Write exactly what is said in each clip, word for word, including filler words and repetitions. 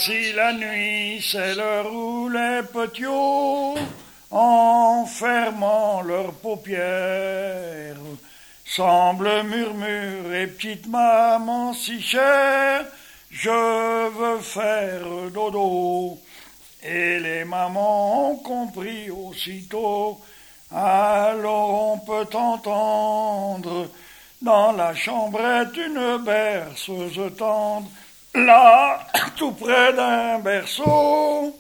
Si la nuit, c'est l'heure où les petits, en fermant leurs paupières, semblent murmurer, petite maman si chère, je veux faire dodo. Et les mamans ont compris aussitôt, alors on peut entendre dans la chambrette une berceuse tendre, là, tout près d'un berceau,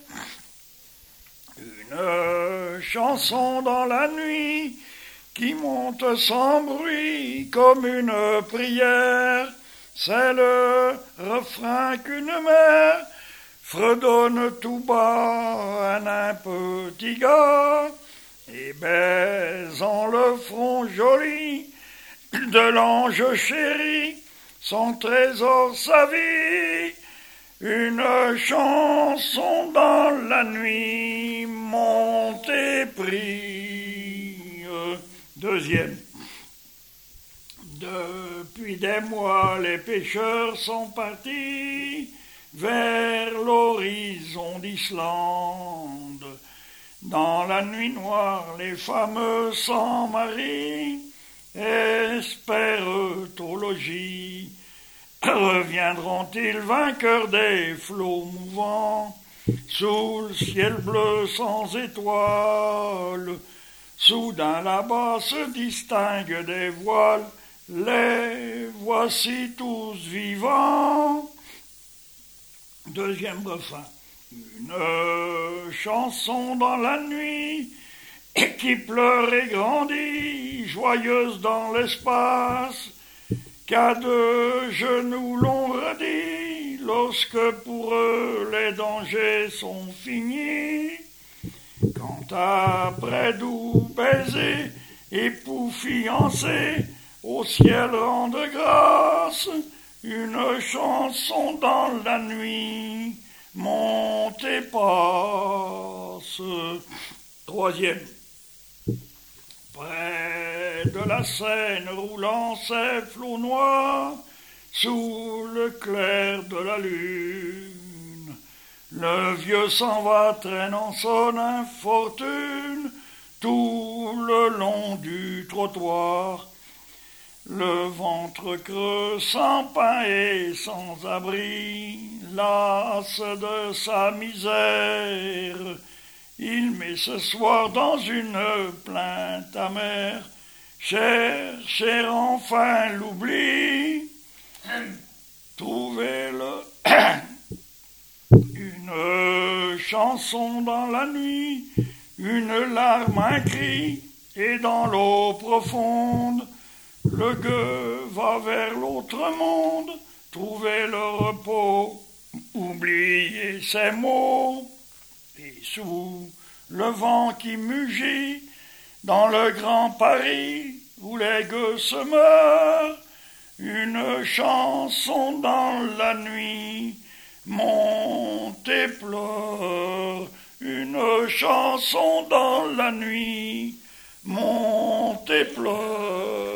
une chanson dans la nuit qui monte sans bruit comme une prière. C'est le refrain qu'une mère fredonne tout bas à un petit gars et baisant le front joli de l'ange chéri, son trésor, sa vie, une chanson dans la nuit, montée pris. Deuxième. Depuis des mois, les pêcheurs sont partis vers l'horizon d'Islande. Dans la nuit noire, les femmes sans mari espèrent au logis. Reviendront-ils vainqueurs des flots mouvants, sous le ciel bleu sans étoiles? Soudain là-bas se distinguent des voiles, les voici tous vivants. Deuxième refrain. Une chanson dans la nuit qui pleure et grandit, joyeuse dans l'espace, qu'à deux genoux l'on redit, lorsque pour eux les dangers sont finis. Quand après doux baisers, époux fiancés, au ciel rendent grâce, une chanson dans la nuit monte et passe. Troisième. Près de la Seine roulant ses flots noirs, sous le clair de la lune, le vieux s'en va traînant son infortune tout le long du trottoir. Le ventre creux, sans pain et sans abri, las de sa misère, il met ce soir dans une plainte amère, chercher enfin l'oubli, trouvez-le, une chanson dans la nuit, une larme, un cri, et dans l'eau profonde, le gueux va vers l'autre monde, trouver le repos, oublier ses mots. Et sous le vent qui mugit, dans le grand Paris, où les gueux se meurent, une chanson dans la nuit monte et pleure. Une chanson dans la nuit monte et pleure.